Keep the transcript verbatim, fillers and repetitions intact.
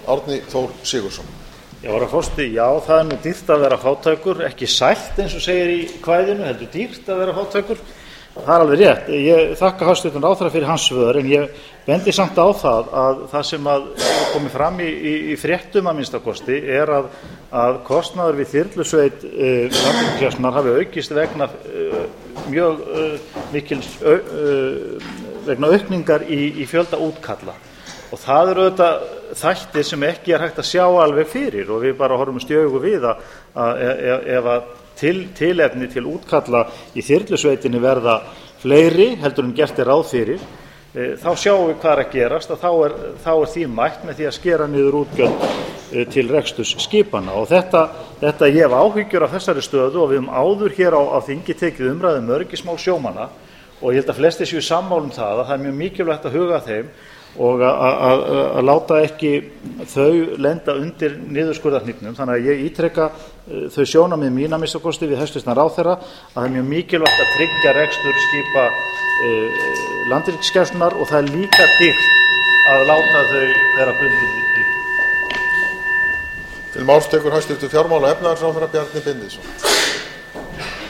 Árni Þór Sigurðsson. Já, herra forseti, já, það er nú dýrt að vera fátækur, ekki sælt eins og segir í kvæðinu, heldur dýrt að vera fátækur. Það er alveg rétt. Ég þakka hæstvirtum ráðherra fyrir hans svör, en ég bendi samt á það að það sem að komið fram í, í, í fréttum að minnstakosti er að, að kostnaður við þyrlusveit uh, Landhelgisgæslunnar hafi aukist vegna uh, mjög uh, mikils uh, uh, vegna aukningar í, í fjölda útkalla. Og það eru auðvitað þættir sem ekki er hægt að sjá alveg fyrir og við bara horfum stjögu við að, að ef að til, tilefni til útkalla í þyrlusveitinni verða fleiri heldur en gert er ráð fyrir, e, þá sjáum við hvað er að gerast að þá er, þá er því mætt með því að skera niður útgjöld e, til reksturs skipana. Og þetta, þetta ég hef áhyggjur af þessari stöðu og við höfum áður hér á, á þingi tekið umræðu um öryggismál sjómanna og ég held að flestir séu sammála um það að það er mjög mikilvægt að huga að þeim og að láta ekki þau lenda undir niðurskurðarhnífnum. Þannig að ég ítreka þau sjónarmið mín að minnsta kosti við hæstvirtan ráðherra að það er mjög mikilvægt að tryggja rekstur skipa uh, Landhelgisgæslunnar og það er líka dýrt að láta þau vera bundin við því. Til máls tekur hæstvirtur fjármála- og efnahagsráðherra Bjarni Benediktsson.